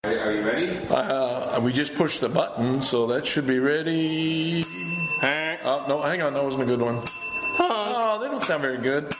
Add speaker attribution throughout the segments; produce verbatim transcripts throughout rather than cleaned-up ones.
Speaker 1: Are you ready?
Speaker 2: Uh, we just pushed the button, so that should be ready. Oh, no, hang on, that wasn't a good one. Oh, they don't sound very good.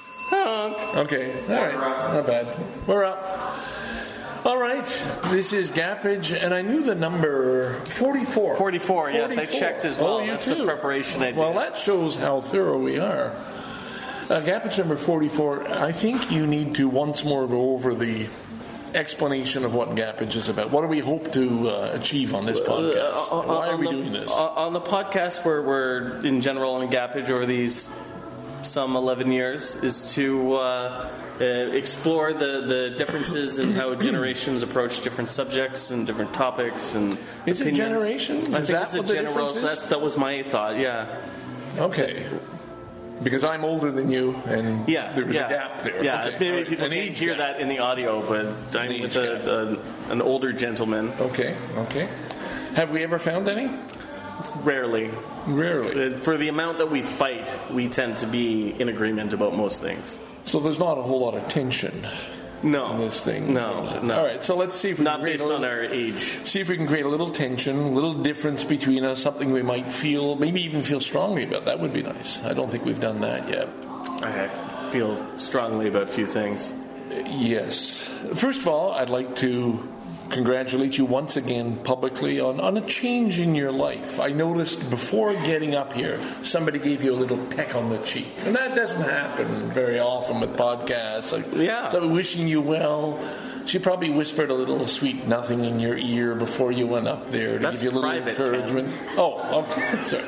Speaker 2: Okay, all right, not bad. We're up. All right, this is Gappage, and I knew the number forty-four.
Speaker 3: forty-four, yes, I checked as well.
Speaker 2: Oh, you
Speaker 3: That's
Speaker 2: too.
Speaker 3: the preparation I did.
Speaker 2: Well, that shows how thorough we are. Uh, Gappage number forty-four, I think you need to once more go over the explanation of what Gappage is about. What do we hope to uh, achieve on this podcast? Uh, uh, Why are we
Speaker 3: the,
Speaker 2: doing this?
Speaker 3: Uh, on the podcast, we're, we're in general on Gappage over these some eleven years, is to uh, uh, explore the, the differences in how generations approach different subjects and different topics and
Speaker 2: Is
Speaker 3: opinions.
Speaker 2: it generation?
Speaker 3: I
Speaker 2: Is
Speaker 3: think
Speaker 2: that
Speaker 3: it's a
Speaker 2: what the
Speaker 3: general.
Speaker 2: difference is?
Speaker 3: That, that was my thought. Yeah.
Speaker 2: Okay. Because I'm older than you, and
Speaker 3: Yeah,
Speaker 2: there's
Speaker 3: yeah.
Speaker 2: a gap there.
Speaker 3: Yeah,
Speaker 2: Okay.
Speaker 3: maybe
Speaker 2: All right.
Speaker 3: people
Speaker 2: An
Speaker 3: can't
Speaker 2: age
Speaker 3: hear
Speaker 2: gap.
Speaker 3: that in the audio, but I'm
Speaker 2: age
Speaker 3: with a, a, an older gentleman.
Speaker 2: Okay, okay. Have we ever found any?
Speaker 3: Rarely.
Speaker 2: Rarely.
Speaker 3: Uh, For the amount that we fight, we tend to be in agreement about most things.
Speaker 2: So there's not a whole lot of tension
Speaker 3: No.
Speaker 2: in this thing.
Speaker 3: No, no.
Speaker 2: All right, so let's see if we
Speaker 3: Not
Speaker 2: can create
Speaker 3: based
Speaker 2: a
Speaker 3: on
Speaker 2: little,
Speaker 3: our age.
Speaker 2: see if we can create a little tension, a little difference between us, something we might feel, maybe even feel strongly about. That would be nice. I don't think we've done that yet.
Speaker 3: I feel strongly about a few things.
Speaker 2: Yes. First of all, I'd like to congratulate you once again publicly on, on a change in your life. I noticed before getting up here, somebody gave you a little peck on the cheek. And that doesn't happen very often with podcasts. Like,
Speaker 3: Yeah.
Speaker 2: somebody wishing you well. She probably whispered a little sweet nothing in your ear before you went up there to
Speaker 3: That's
Speaker 2: give you a little
Speaker 3: private,
Speaker 2: encouragement. Oh, okay. Sorry.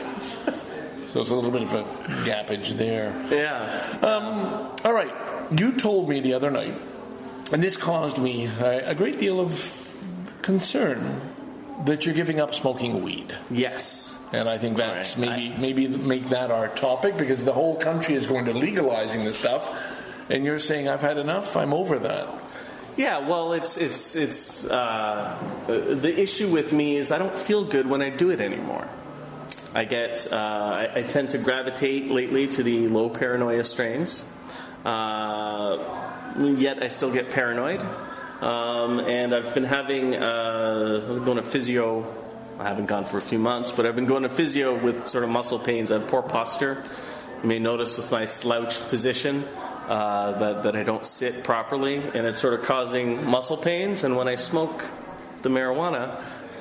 Speaker 2: So it's a little bit of a gappage there.
Speaker 3: Yeah.
Speaker 2: Um, all right. You told me the other night, and this caused me a, a great deal of concern, that you're giving up smoking weed.
Speaker 3: Yes.
Speaker 2: And I think that's
Speaker 3: All right.
Speaker 2: maybe maybe make that our topic, because the whole country is going to legalizing this stuff, and you're saying I've had enough. I'm over that.
Speaker 3: Yeah, well, it's it's it's uh, the issue with me is I don't feel good when I do it anymore. I get uh, I, I tend to gravitate lately to the low paranoia strains, uh, yet I still get paranoid, um, and I've been having uh, I'm going to physio. I haven't gone for a few months, but I've been going to physio with sort of muscle pains. I have poor posture. You may notice with my slouched position uh, that that I don't sit properly, and it's sort of causing muscle pains. And when I smoke the marijuana,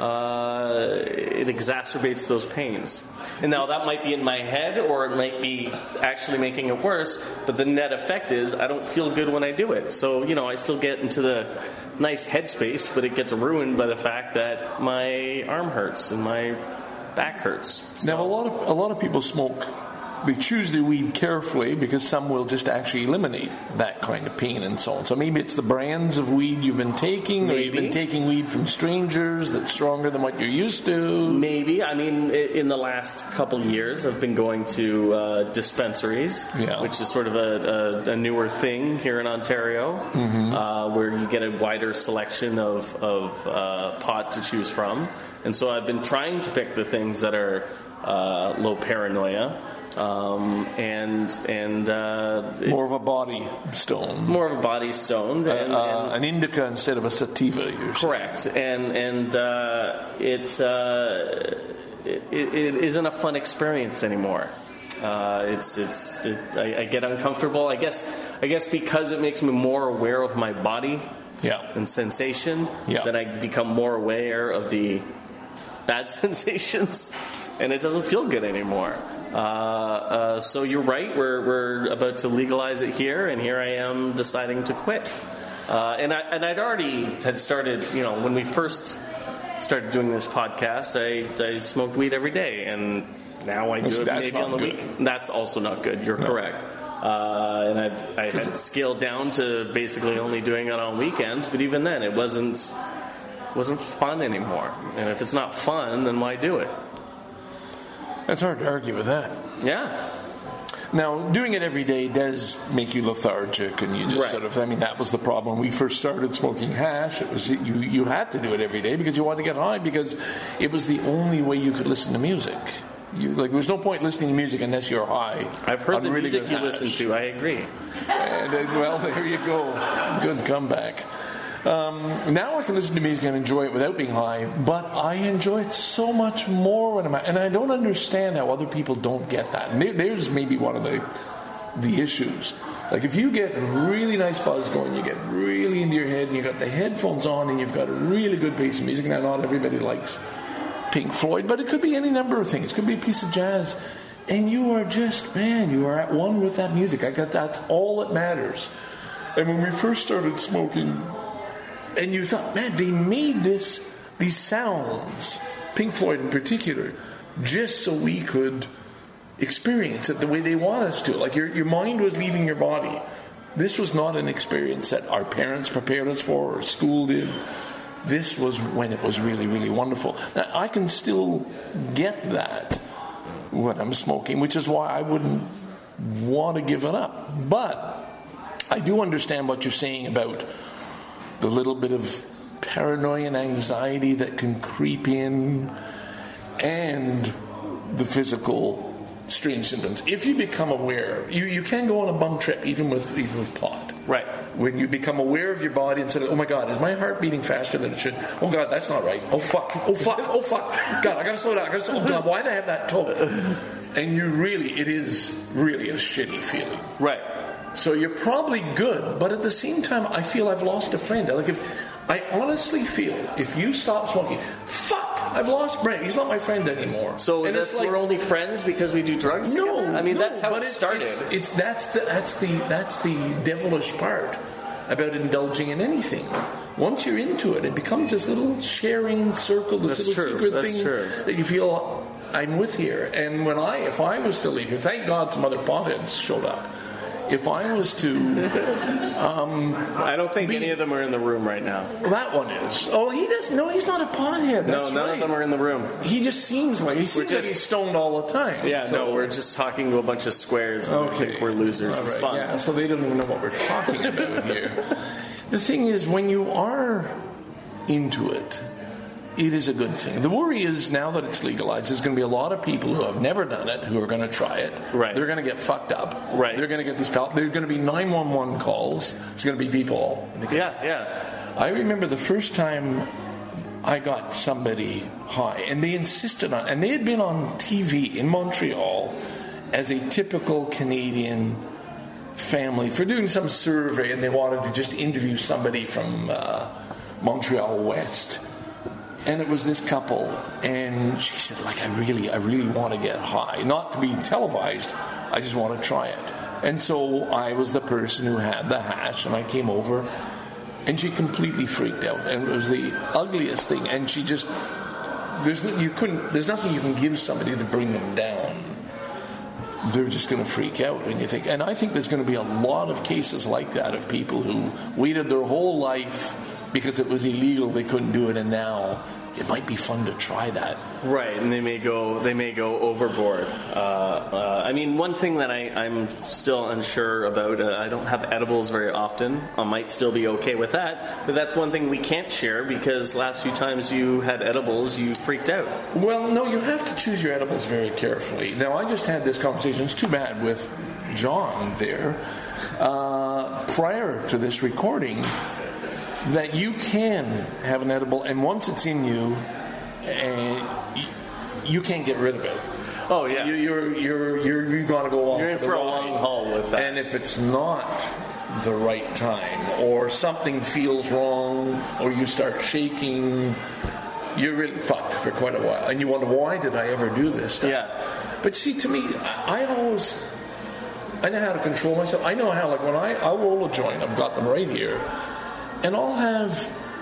Speaker 3: Uh, it exacerbates those pains. And now that might be in my head, or it might be actually making it worse, but the net effect is I don't feel good when I do it. So, you know, I still get into the nice headspace, but it gets ruined by the fact that my arm hurts and my back hurts. So,
Speaker 2: Now, a lot of a lot of people smoke. They choose the weed carefully because some will just actually eliminate that kind of pain and so on. So maybe it's the brands of weed you've been taking, or you've been
Speaker 3: Maybe.
Speaker 2: taking weed from strangers that's stronger than what you're used to.
Speaker 3: maybe. I mean, i- in the last couple years, I've been going to uh, dispensaries,
Speaker 2: Yeah.
Speaker 3: which is sort of a, a, a newer thing here in Ontario,
Speaker 2: Mm-hmm.
Speaker 3: uh, where you get a wider selection of, of uh, pot to choose from. And so I've been trying to pick the things that are uh, low paranoia. Um, and and uh, it-
Speaker 2: More of a body stone.
Speaker 3: more of a body stone, and,
Speaker 2: uh,
Speaker 3: and
Speaker 2: an indica instead of a sativa, you're saying.
Speaker 3: correct, and and uh, it, uh, it it isn't a fun experience anymore. Uh, it's it's it, I, I get uncomfortable. I guess I guess because it makes me more aware of my body
Speaker 2: Yeah.
Speaker 3: and sensation.
Speaker 2: Yeah.
Speaker 3: Then I become more aware of the bad sensations, and it doesn't feel good anymore. Uh, uh, so you're right. We're we're about to legalize it here, and here I am deciding to quit. Uh, and I and I'd already had started. You know, when we first started doing this podcast, I I smoked weed every day, and now I do it
Speaker 2: That's
Speaker 3: maybe
Speaker 2: not
Speaker 3: on the
Speaker 2: good.
Speaker 3: week. That's also not good. You're
Speaker 2: No.
Speaker 3: correct. Uh, and I've I had scaled down to basically only doing it on weekends, but even then, it wasn't wasn't fun anymore. And if it's not fun, then why do it?
Speaker 2: That's hard to argue with that.
Speaker 3: Yeah.
Speaker 2: Now, doing it every day does make you lethargic, and you just
Speaker 3: Right.
Speaker 2: sort of, I mean, that was the problem. When we first started smoking hash, it was you, you had to do it every day because you wanted to get high, because it was the only way you could listen to music. You, like, there's no point listening to music unless you're high.
Speaker 3: I've heard
Speaker 2: on
Speaker 3: the
Speaker 2: really
Speaker 3: music
Speaker 2: good
Speaker 3: you
Speaker 2: hash.
Speaker 3: listen to. I agree.
Speaker 2: And, uh, well, there you go. Good comeback. Um, now I can listen to music and enjoy it without being high, but I enjoy it so much more when I'm high. And I don't understand how other people don't get that. And there, there's maybe one of the the issues. Like if you get really nice buzz going, you get really into your head, and you got the headphones on, and you've got a really good piece of music. Now, not everybody likes Pink Floyd, but it could be any number of things. It could be a piece of jazz. And you are just, man, you are at one with that music. I got that's all that matters. And when we first started smoking, and you thought, man, they made this, these sounds, Pink Floyd in particular, just so we could experience it the way they want us to. Like your your mind was leaving your body. This was not an experience that our parents prepared us for or school did. This was when it was really, really wonderful. Now, I can still get that when I'm smoking, which is why I wouldn't want to give it up. But I do understand what you're saying about the little bit of paranoia and anxiety that can creep in, and the physical strange symptoms. If you become aware, you, you can go on a bum trip even with even with pot.
Speaker 3: Right.
Speaker 2: When you become aware of your body and say, oh my God, is my heart beating faster than it should? Oh God, that's not right. Oh fuck, oh fuck, oh fuck. God, I gotta slow down, I gotta slow down. God, why did I have that toe? And you really, it is really a shitty feeling.
Speaker 3: Right.
Speaker 2: So you're probably good, but at the same time, I feel I've lost a friend. Like if, I honestly feel if you stop smoking, fuck, I've lost Brent. He's not my friend anymore.
Speaker 3: So and that's, like, we're only friends because we do drugs
Speaker 2: no,
Speaker 3: together? I mean,
Speaker 2: no,
Speaker 3: that's how it
Speaker 2: it's,
Speaker 3: started.
Speaker 2: It's, it's that's the that's the that's the devilish part about indulging in anything. Once you're into it, it becomes this little sharing circle, this
Speaker 3: that's
Speaker 2: little
Speaker 3: true.
Speaker 2: secret
Speaker 3: that's
Speaker 2: thing
Speaker 3: true.
Speaker 2: that you feel I'm with here. And when I, if I was to leave here, thank God some other potheads showed up. If I was to, um,
Speaker 3: I don't think
Speaker 2: be,
Speaker 3: any of them are in the room right now.
Speaker 2: That one is. Oh, he doesn't. No, he's not a pothead.
Speaker 3: No,
Speaker 2: That's
Speaker 3: none
Speaker 2: right.
Speaker 3: of them are in the room.
Speaker 2: He just seems like he seems
Speaker 3: just,
Speaker 2: like he's stoned all the time.
Speaker 3: Yeah,
Speaker 2: so.
Speaker 3: no, we're just talking to a bunch of squares. And
Speaker 2: Okay,
Speaker 3: I think we're losers.
Speaker 2: All
Speaker 3: It's
Speaker 2: right,
Speaker 3: fun.
Speaker 2: Yeah, so they don't even know what we're talking about here. The thing is, when you are into it, it is a good thing. The worry is now that it's legalized, there's going to be a lot of people who have never done it who are going to try it.
Speaker 3: Right.
Speaker 2: They're going to get fucked up.
Speaker 3: Right.
Speaker 2: They're going to get this. There's going to be nine one one calls. It's going to be people.
Speaker 3: Yeah, yeah.
Speaker 2: I remember the first time I got somebody high, and they insisted on, and they had been on T V in Montreal as a typical Canadian family for doing some survey, and they wanted to just interview somebody from uh, Montreal West. And it was this couple, and she said, like, I really, I really want to get high. Not to be televised, I just want to try it. And so I was the person who had the hash, and I came over, and she completely freaked out. And it was the ugliest thing, and she just, there's you couldn't, there's nothing you can give somebody to bring them down. They're just going to freak out, and you think, and I think there's going to be a lot of cases like that of people who waited their whole life because it was illegal, they couldn't do it, and now it might be fun to try that.
Speaker 3: Right, and they may go they may go overboard. Uh, uh, I mean, one thing that I, I'm still unsure about, uh, I don't have edibles very often. I might still be okay with that, but that's one thing we can't share because last few times you had edibles, you freaked out.
Speaker 2: Well, no, you have to choose your edibles very carefully. Now, I just had this conversation, it's too bad, with John there, uh, prior to this recording, that you can have an edible, and once it's in you, and you can't get rid of it.
Speaker 3: Oh yeah,
Speaker 2: you, you're you're you're you're gonna go on.
Speaker 3: You're in for, for a long haul with that.
Speaker 2: And if it's not the right time, or something feels wrong, or you start shaking, you're really fucked for quite a while, and you wonder, why did I ever do this stuff?
Speaker 3: Yeah.
Speaker 2: But see, to me, I, I always I know how to control myself. I know how, like when I I'll roll a joint, I've got them right here. And I'll have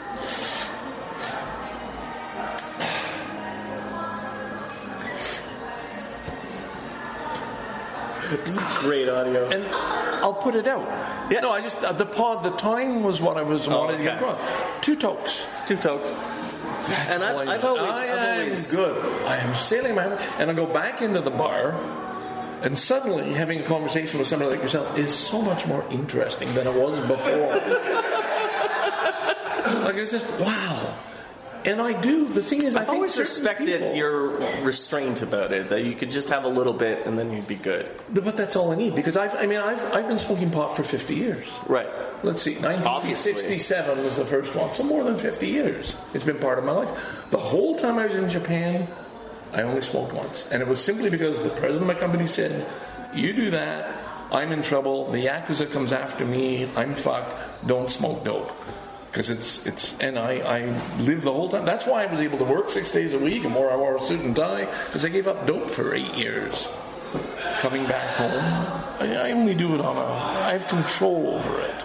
Speaker 3: this is great audio,
Speaker 2: and I'll put it out.
Speaker 3: Yeah.
Speaker 2: No, I just uh, the pod. The time was what I was
Speaker 3: oh,
Speaker 2: wanting
Speaker 3: okay.
Speaker 2: to get across. Two tokes.
Speaker 3: Two tokes.
Speaker 2: That's
Speaker 3: and I've,
Speaker 2: I
Speaker 3: I've always,
Speaker 2: I
Speaker 3: I've
Speaker 2: am
Speaker 3: always
Speaker 2: good. I am sailing my and I go back into the bar. And suddenly, having a conversation with somebody like yourself is so much more interesting than it was before. Like it's just, wow, And I do. The thing is, I
Speaker 3: I've
Speaker 2: think
Speaker 3: always
Speaker 2: certain
Speaker 3: respected
Speaker 2: people-
Speaker 3: your restraint about it, that you could just have a little bit and then you'd be good.
Speaker 2: But that's all I need, because I've, I mean, I've, I've been smoking pot for fifty years.
Speaker 3: Right.
Speaker 2: Let's see, nineteen sixty-seven was the first one, so more than fifty years. It's been part of my life. The whole time I was in Japan, I only smoked once. And it was simply because the president of my company said, you do that, I'm in trouble, the Yakuza comes after me, I'm fucked, don't smoke dope. Because it's, it's, and I, I lived the whole time. That's why I was able to work six days a week and more I wore a suit and tie, because I gave up dope for eight years. Coming back home, I, I only do it on a, I have control over it.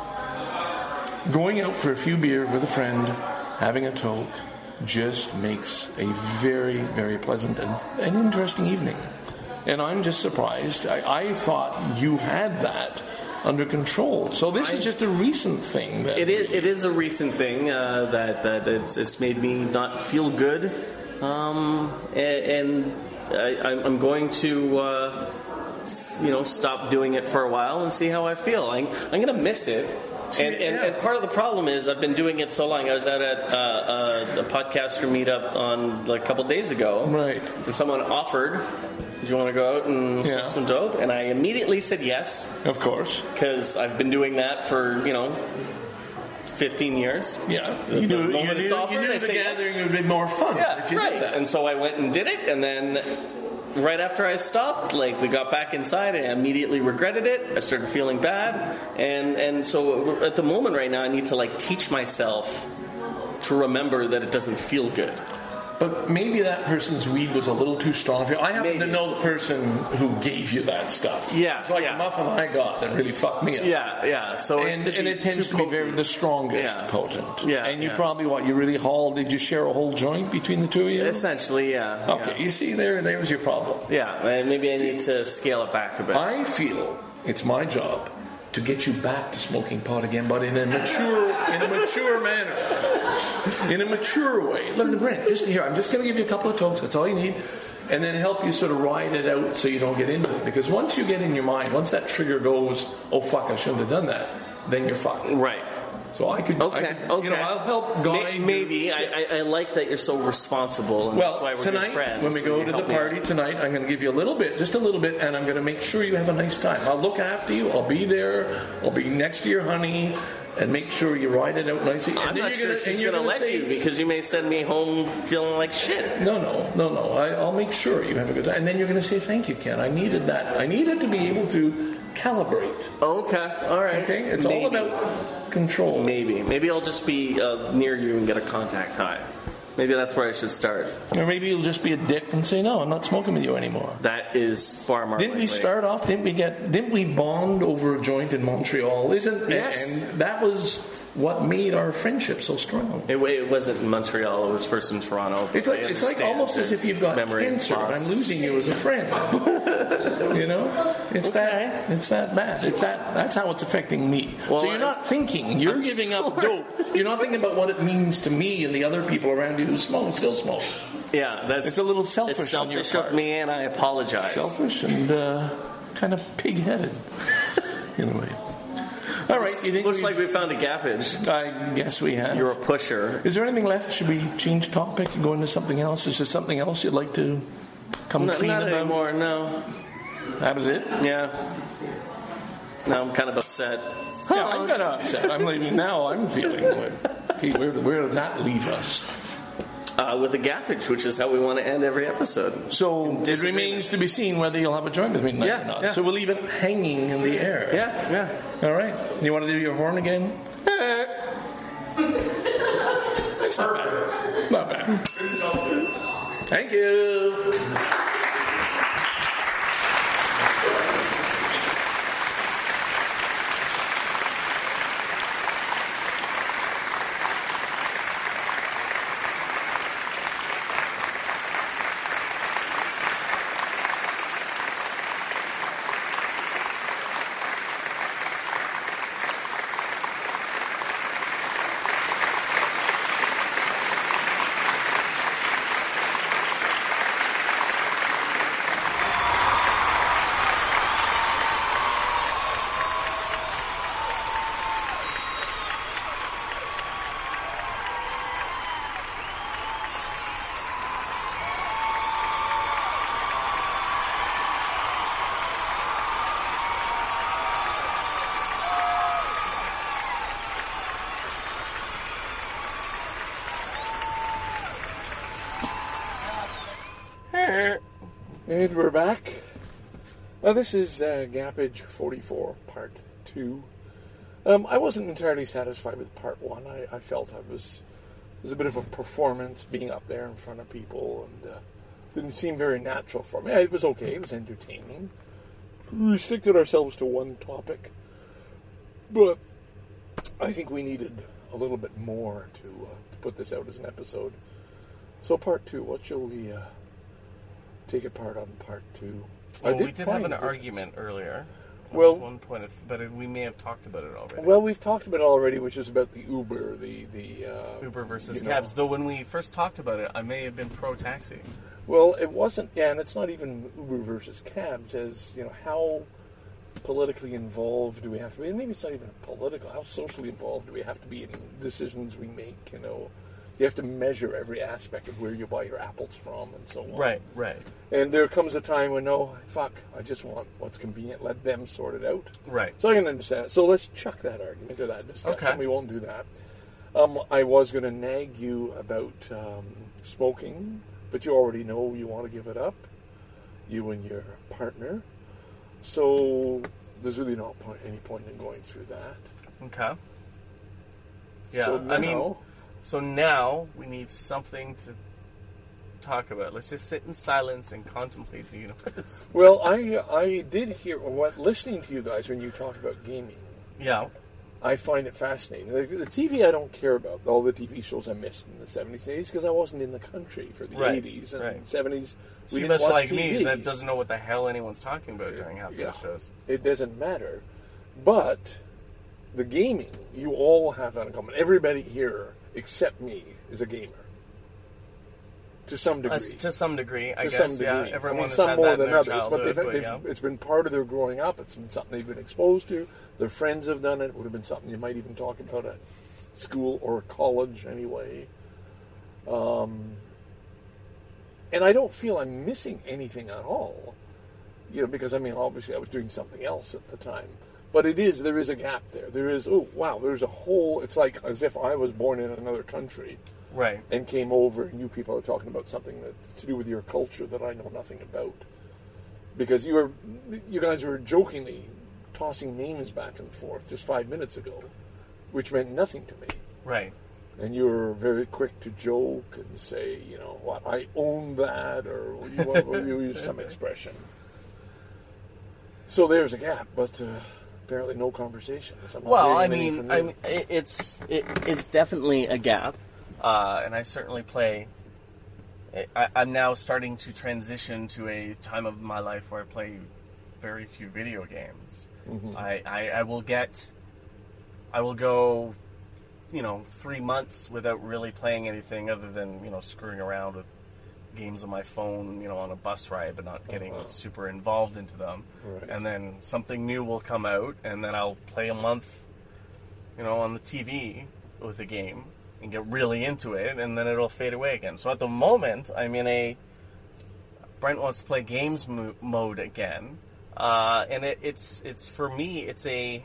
Speaker 2: Going out for a few beers with a friend, having a toke, just makes a very, very pleasant and, and interesting evening. And I'm just surprised. I, I thought you had that under control. So this I, is just a recent thing. That
Speaker 3: it is. It is a recent thing uh, that that it's, it's made me not feel good, um, and, and I, I'm going to uh, you know stop doing it for a while and see how I feel. I'm, I'm going to miss it. And, and,
Speaker 2: yeah.
Speaker 3: and part of the problem is I've been doing it so long. I was out at uh, uh, a podcaster meetup on like a couple days ago,
Speaker 2: right?
Speaker 3: And someone offered, "Do you want to go out and smoke
Speaker 2: yeah.
Speaker 3: some dope?" And I immediately said yes,
Speaker 2: of course,
Speaker 3: because I've been doing that for you know fifteen years.
Speaker 2: Yeah,
Speaker 3: the,
Speaker 2: you
Speaker 3: the
Speaker 2: knew, you
Speaker 3: moment
Speaker 2: knew,
Speaker 3: it's offered,
Speaker 2: you knew
Speaker 3: I
Speaker 2: the
Speaker 3: say
Speaker 2: gathering
Speaker 3: yes.
Speaker 2: would be more fun.
Speaker 3: Yeah,
Speaker 2: if you
Speaker 3: right.
Speaker 2: did that.
Speaker 3: And so I went and did it, and then right after I stopped, like we got back inside, and I immediately regretted it. I started feeling bad, and and so at the moment right now, I need to like teach myself to remember that it doesn't feel good.
Speaker 2: But maybe that person's weed was a little too strong for you. I happen
Speaker 3: Maybe.
Speaker 2: to know the person who gave you that stuff.
Speaker 3: Yeah,
Speaker 2: it's like
Speaker 3: yeah.
Speaker 2: the muffin I got that really fucked me up.
Speaker 3: Yeah, yeah. So
Speaker 2: and
Speaker 3: it,
Speaker 2: and it tends to be very the strongest
Speaker 3: yeah.
Speaker 2: potent.
Speaker 3: Yeah,
Speaker 2: and you
Speaker 3: yeah.
Speaker 2: probably what you really hauled? Did you share a whole joint between the two of you?
Speaker 3: Essentially, yeah.
Speaker 2: Okay,
Speaker 3: yeah.
Speaker 2: you see, there, there was your problem.
Speaker 3: Yeah, and maybe I need to scale it back a bit.
Speaker 2: I feel it's my job to get you back to smoking pot again, but in a mature, in a mature manner, in a mature way. Look, Brent, just here, I'm just going to give you a couple of tokes. That's all you need, and then help you sort of ride it out so you don't get into it. Because once you get in your mind, once that trigger goes, oh fuck, I shouldn't have done that, then you're fucked.
Speaker 3: Right.
Speaker 2: So I could,
Speaker 3: okay,
Speaker 2: I could,
Speaker 3: okay.
Speaker 2: you know, I'll help guide.
Speaker 3: Maybe
Speaker 2: you.
Speaker 3: I, I, I like that you're so responsible, and
Speaker 2: well,
Speaker 3: that's why we're
Speaker 2: tonight,
Speaker 3: good friends.
Speaker 2: when we go to the party tonight, I'm going to give you a little bit, just a little bit, and I'm going to make sure you have a nice time. I'll look after you. I'll be there. I'll be next to your honey, and make sure you ride it out nicely.
Speaker 3: I'm
Speaker 2: and then
Speaker 3: not
Speaker 2: you're
Speaker 3: sure
Speaker 2: gonna,
Speaker 3: she's
Speaker 2: going to
Speaker 3: let
Speaker 2: say,
Speaker 3: you, because you may send me home feeling like shit.
Speaker 2: No, no, no, no. I, I'll make sure you have a good time, and then you're going to say, "Thank you, Ken. I needed that. I needed to be able to calibrate."
Speaker 3: Okay, all right.
Speaker 2: Okay, it's
Speaker 3: Maybe.
Speaker 2: all about control.
Speaker 3: Maybe, maybe I'll just be uh, near you and get a contact high. Maybe that's where I should start.
Speaker 2: Or maybe you'll just be a dick and say, "No, I'm not smoking with you anymore."
Speaker 3: That is far more.
Speaker 2: Didn't we
Speaker 3: likely.
Speaker 2: start off? Didn't we get? Didn't we bond over a joint in Montreal? Isn't?
Speaker 3: Yes.
Speaker 2: And that was what made our friendship so strong.
Speaker 3: It, it wasn't in Montreal. It was first in Toronto.
Speaker 2: It's like it's like almost as if you've got cancer and I'm losing you as a friend. You know, it's
Speaker 3: Okay.
Speaker 2: that it's that bad. It's that that's how it's affecting me.
Speaker 3: Well,
Speaker 2: so you're not thinking. You're
Speaker 3: I'm
Speaker 2: giving
Speaker 3: sure.
Speaker 2: up dope. You're not thinking about what it means to me and the other people around you who smoke, still smoke.
Speaker 3: Yeah, that's
Speaker 2: It's a little selfish
Speaker 3: It's
Speaker 2: on your
Speaker 3: selfish
Speaker 2: part.
Speaker 3: of me, and I apologize.
Speaker 2: Selfish and uh, kind of pig-headed in a way. All right, you think
Speaker 3: Looks
Speaker 2: we've-
Speaker 3: like we found a gappage.
Speaker 2: I guess we have.
Speaker 3: You're a pusher.
Speaker 2: Is there anything left? Should we change topic and go into something else? Is there something else you'd like to come
Speaker 3: No,
Speaker 2: clean
Speaker 3: not
Speaker 2: about?
Speaker 3: anymore. No.
Speaker 2: That was it?
Speaker 3: Yeah. Now I'm kind of upset.
Speaker 2: Yeah, I'm kind of upset. I'm leaving now. I'm feeling good. Okay, where, where does that leave us?
Speaker 3: Uh, with a gappage, which is how we want to end every episode.
Speaker 2: So it
Speaker 3: Disagreement.
Speaker 2: remains to be seen whether you'll have a joint with me tonight
Speaker 3: Yeah,
Speaker 2: or not.
Speaker 3: yeah.
Speaker 2: So we'll leave it hanging in the air.
Speaker 3: Yeah, yeah.
Speaker 2: All right. You want to do your horn again? It's not bad. Not bad. Thank you. And we're back. Now this is uh, Gappage forty-four, Part two. Um, I wasn't entirely satisfied with Part one. I, I felt I was it was a bit of a performance, being up there in front of people, and uh, didn't seem very natural for me. It was okay. It was entertaining. We restricted ourselves to one topic, but I think we needed a little bit more to, uh, to put this out as an episode. So Part two, what shall we uh, take apart on Part two?
Speaker 3: Well,
Speaker 2: I did
Speaker 3: we did
Speaker 2: find
Speaker 3: have an
Speaker 2: it-
Speaker 3: argument earlier. There
Speaker 2: Well-
Speaker 3: was one point, of, but it, we may have talked about it already.
Speaker 2: Well, we've talked about it already, which is about the Uber, the the uh,
Speaker 3: Uber versus
Speaker 2: you know.
Speaker 3: cabs. Though when we first talked about it, I may have been pro-taxi.
Speaker 2: Well, it wasn't, yeah, and it's not even Uber versus cabs. As you know, how politically involved do we have to be? And maybe it's not even political. How socially involved do we have to be in decisions we make? You know, you have to measure every aspect of where you buy your apples from, and so on.
Speaker 3: Right, right,
Speaker 2: And there comes a time when, no, fuck, I just want what's convenient. Let them sort it out.
Speaker 3: right.
Speaker 2: So I can understand it. So let's chuck that argument or that discussion.
Speaker 3: Okay.
Speaker 2: We won't do that. Um, I was going to nag you about um, smoking, but you already know you want to give it up, you and your partner. So there's really no point, any point in going through that.
Speaker 3: Okay. Yeah,
Speaker 2: So
Speaker 3: I mean,
Speaker 2: now-
Speaker 3: so now we need something to talk about. Let's just sit in silence and contemplate the universe.
Speaker 2: Well, I I did hear what listening to you guys when you talk about gaming.
Speaker 3: Yeah.
Speaker 2: I find it fascinating. The, the T V I don't care about, all the T V shows I missed in the seventies and eighties, because I wasn't in the country for the
Speaker 3: Right,
Speaker 2: eighties and
Speaker 3: right.
Speaker 2: seventies.
Speaker 3: So
Speaker 2: We
Speaker 3: you
Speaker 2: didn't
Speaker 3: must
Speaker 2: watch
Speaker 3: like
Speaker 2: T V.
Speaker 3: me that doesn't know what the hell anyone's talking about during half
Speaker 2: Yeah.
Speaker 3: those shows.
Speaker 2: It doesn't matter. But the gaming, you all have that in common. Everybody here, except me, is a gamer. To some degree.
Speaker 3: Uh, to some degree, I
Speaker 2: to
Speaker 3: guess.
Speaker 2: some
Speaker 3: Yeah,
Speaker 2: degree.
Speaker 3: everyone
Speaker 2: I mean,
Speaker 3: has
Speaker 2: some
Speaker 3: had
Speaker 2: more
Speaker 3: that in
Speaker 2: than
Speaker 3: their
Speaker 2: others,
Speaker 3: childhood,
Speaker 2: but they've,
Speaker 3: but
Speaker 2: they've,
Speaker 3: yeah.
Speaker 2: it's been part of their growing up. It's been something they've been exposed to. Their friends have done it. It would have been something you might even talk about at school or college anyway. Um, and I don't feel I'm missing anything at all. You know, because, I mean, obviously I was doing something else at the time. But it is, there is a gap there. There is, oh, wow, there's a whole, it's like as if I was born in another country
Speaker 3: Right.
Speaker 2: and came over and you people are talking about something that's to do with your culture that I know nothing about. Because you were, you guys were jokingly tossing names back and forth just five minutes ago, which meant nothing to me.
Speaker 3: Right.
Speaker 2: And you were very quick to joke and say, you know, what, I own that, or you, you use some expression. So there's a gap, but uh, apparently no conversation. So I'm not
Speaker 3: Well, I
Speaker 2: hearing anything
Speaker 3: mean,
Speaker 2: from
Speaker 3: I
Speaker 2: you.
Speaker 3: mean, it, it's it, it's definitely a gap, uh, and I certainly play. I, I'm now starting to transition to a time of my life where I play very few video games.
Speaker 2: Mm-hmm.
Speaker 3: I, I, I will get, I will go, you know, three months without really playing anything other than, you know, screwing around with games on my phone, you know, on a bus ride, but not getting
Speaker 2: Uh-huh.
Speaker 3: super involved into them.
Speaker 2: Right.
Speaker 3: And then something new will come out, and then I'll play a month, you know, on the T V with a game and get really into it, and then it'll fade away again. So at the moment, I'm in a Brent wants to play games mo- mode again, uh, and it, it's it's for me, it's a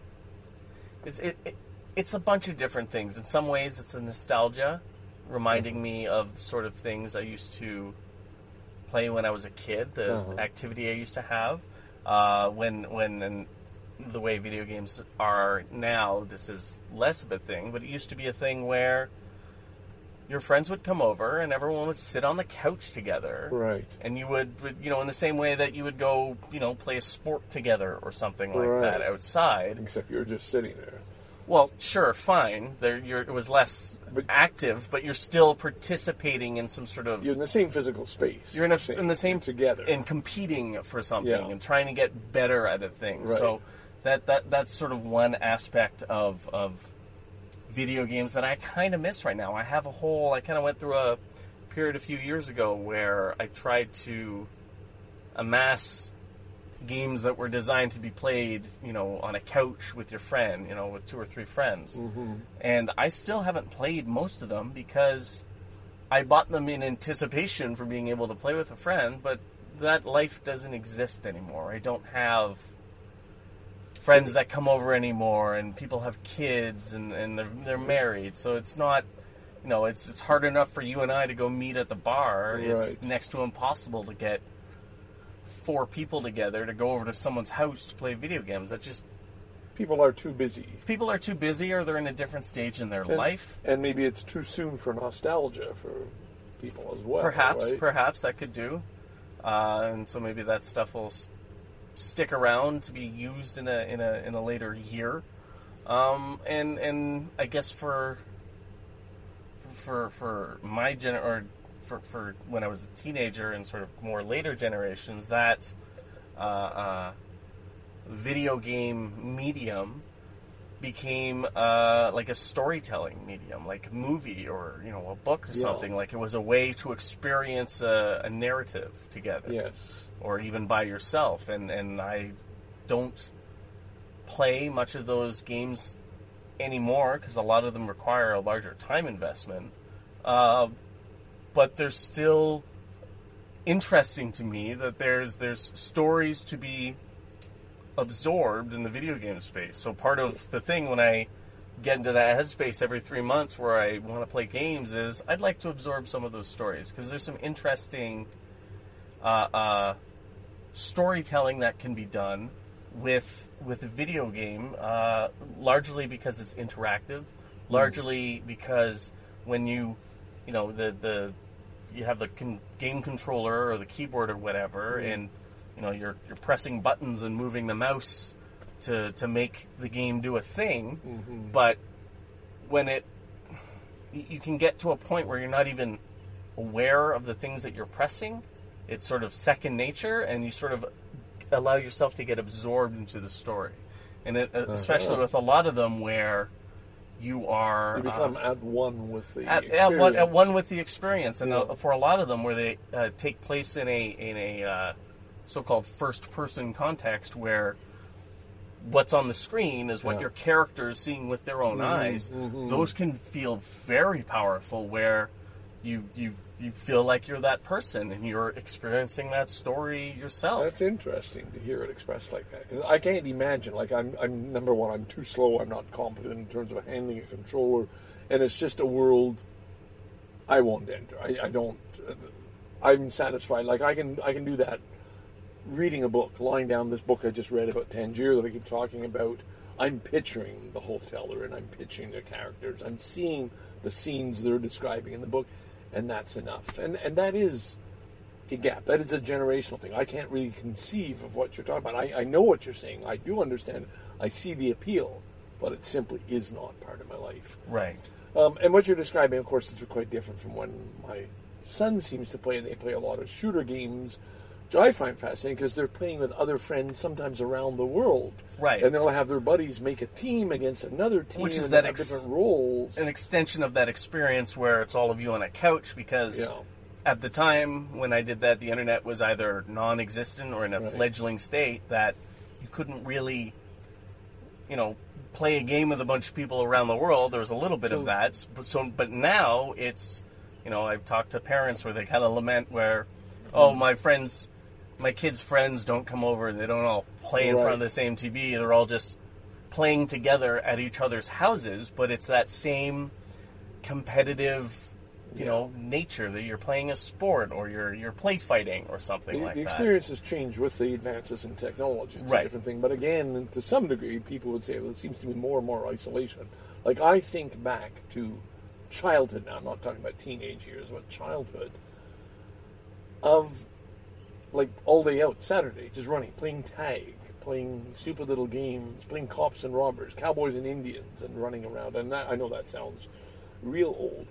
Speaker 3: it's it, it it's a bunch of different things. In some ways, it's a nostalgia, reminding me of sort of things I used to play when I was a kid, the
Speaker 2: Uh-huh.
Speaker 3: activity I used to have. Uh, when when and the way video games are now, this is less of a thing, but it used to be a thing where your friends would come over and everyone would sit on the couch together.
Speaker 2: Right.
Speaker 3: And you would, would, you know, in the same way that you would go, you know, play a sport together or something like
Speaker 2: Right.
Speaker 3: that outside.
Speaker 2: Except you're just sitting there.
Speaker 3: Well, sure, fine. There, you're, it was less
Speaker 2: But-
Speaker 3: active, but you're still participating in some sort of.
Speaker 2: You're in the same physical space.
Speaker 3: You're in, a, in the same
Speaker 2: together.
Speaker 3: and competing for something
Speaker 2: Yeah.
Speaker 3: and trying to get better at a thing.
Speaker 2: Right.
Speaker 3: So that that that's sort of one aspect of of video games that I kind of miss right now. I have a whole. I kind of went through a period a few years ago where I tried to amass games that were designed to be played, you know, on a couch with your friend, you know, with two or three friends.
Speaker 2: Mm-hmm.
Speaker 3: And I still haven't played most of them because I bought them in anticipation for being able to play with a friend, but that life doesn't exist anymore. I don't have friends that come over anymore, and people have kids, and, and they're, they're married, so it's not, you know, it's it's hard enough for you and I to go meet at the bar. It's
Speaker 2: Right.
Speaker 3: next to impossible to get four people together to go over to someone's house to play video games. That just
Speaker 2: people are too busy.
Speaker 3: People are too busy, or they're in a different stage in their
Speaker 2: and,
Speaker 3: life.
Speaker 2: And maybe it's too soon for nostalgia for people as well.
Speaker 3: Perhaps,
Speaker 2: right?
Speaker 3: perhaps that could do. Uh, and so maybe that stuff will s- stick around to be used in a in a in a later year. Um, and and I guess for for for my gen or for for when I was a teenager and sort of more later generations, that uh, uh, video game medium became uh, like a storytelling medium, like a movie or you know a book or
Speaker 2: yeah.
Speaker 3: something. Like it was a way to experience a, a narrative together,
Speaker 2: yes,
Speaker 3: or even by yourself. And and I don't play much of those games anymore because a lot of them require a larger time investment. Uh, but they're still interesting to me that there's there's stories to be absorbed in the video game space. So part of the thing when I get into that headspace every three months where I want to play games is I'd like to absorb some of those stories because there's some interesting uh, uh, storytelling that can be done with with a video game, uh, largely because it's interactive, largely because when you you know the the you have the con- game controller or the keyboard or whatever, mm-hmm. and you know you're you're pressing buttons and moving the mouse to to make the game do a thing,
Speaker 2: mm-hmm.
Speaker 3: but when it you can get to a point where you're not even aware of the things that you're pressing. It's sort of second nature, and you sort of allow yourself to get absorbed into the story. And it, uh, especially uh-huh. with a lot of them where you are...
Speaker 2: You become
Speaker 3: uh,
Speaker 2: at one with the
Speaker 3: at,
Speaker 2: experience.
Speaker 3: At one, at one with the experience. And
Speaker 2: yeah.
Speaker 3: uh, for a lot of them where they uh, take place in a in a uh, so-called first-person context where what's on the screen is what
Speaker 2: yeah.
Speaker 3: your character is seeing with their own
Speaker 2: mm-hmm,
Speaker 3: eyes,
Speaker 2: mm-hmm.
Speaker 3: those can feel very powerful where you you you feel like you're that person and you're experiencing that story yourself.
Speaker 2: That's interesting to hear it expressed like that, because I can't imagine. Like I'm, I'm number one, I'm too slow. I'm not competent in terms of handling a controller, and it's just a world I won't enter. I, I don't. Uh, I'm satisfied. Like I can, I can do that. Reading a book, lying down this book I just read about Tangier that I keep talking about. I'm picturing the hotel they're in. I'm picturing their characters. I'm seeing the scenes they're describing in the book. And that's enough. And and that is a gap. That is a generational thing. I can't really conceive of what you're talking about. I, I know what you're saying. I do understand. I see the appeal, but it simply is not part of my life.
Speaker 3: Right.
Speaker 2: Um, and what you're describing, of course, is quite different from when my son seems to play. And they play a lot of shooter games, which I find fascinating because they're playing with other friends, sometimes around the world.
Speaker 3: Right.
Speaker 2: And they'll have their buddies make a team against another team.
Speaker 3: Which is
Speaker 2: and
Speaker 3: that
Speaker 2: have
Speaker 3: ex-
Speaker 2: different roles.
Speaker 3: An extension of that experience where it's all of you on a couch because
Speaker 2: yeah.
Speaker 3: at the time when I did that, the internet was either non-existent or in a
Speaker 2: right.
Speaker 3: fledgling state that you couldn't really, you know, play a game with a bunch of people around the world. There was a little bit so, of that. So, but now it's, you know, I've talked to parents where they kind of lament where, mm-hmm. oh, my friends... my kids' friends don't come over. They don't all play in
Speaker 2: right.
Speaker 3: front of the same T V. They're all just playing together at each other's houses, but it's that same competitive, you yeah. know, nature that you're playing a sport or you're you're play fighting or something
Speaker 2: the,
Speaker 3: like
Speaker 2: the
Speaker 3: that.
Speaker 2: The experience has changed with the advances in technology. It's
Speaker 3: right.
Speaker 2: a different thing. But again, to some degree, people would say, well, it seems to be more and more isolation. Like, I think back to childhood now. I'm not talking about teenage years, but childhood of... like all day out, Saturday, just running, playing tag, playing stupid little games, playing cops and robbers, cowboys and Indians, and running around. And that, I know that sounds real old.